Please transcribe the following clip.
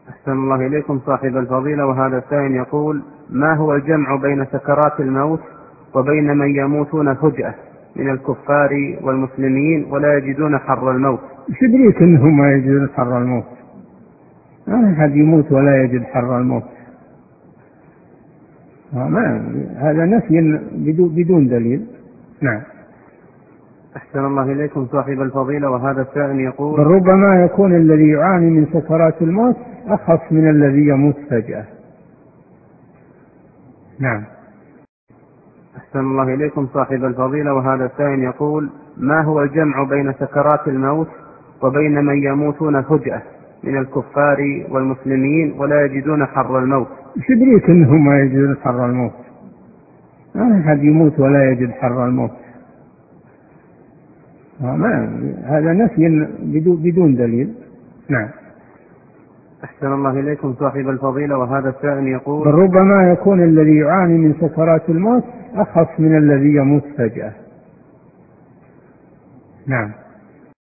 أحسن الله إليكم صاحب الفضيلة، وهذا سائل يقول: ما هو الجمع بين سكرات الموت وبين من يموتون فجأة من الكفار والمسلمين ولا يجدون حر الموت؟ ايش يدريك انهم ما يجدون حر الموت؟ ما أحد يموت ولا يجد حر الموت. هذا نفي بدون دليل. نعم. أحسن الله إليكم صاحب الفضيلة، وهذا سائل يقول: بل ربما يكون الذي يعاني من سكرات الموت أخف من الذي يموت فجأة. نعم. أحسن الله إليكم صاحب الفضيلة، وهذا سائل يقول: ما هو الجمع بين سكرات الموت وبين من يموتون فجأة من الكفار والمسلمين ولا يجدون حر الموت؟ ايش يدريك انهم ما يجدون حر الموت؟ ما أحد يموت ولا يجد حر الموت. هذا نفي بدون دليل. نعم. أحسن الله إليكم صاحب الفضيلة، وهذا سائل يقول: بل ربما يكون الذي يعاني من سكرات الموت أخف من الذي يموت فجأة. نعم.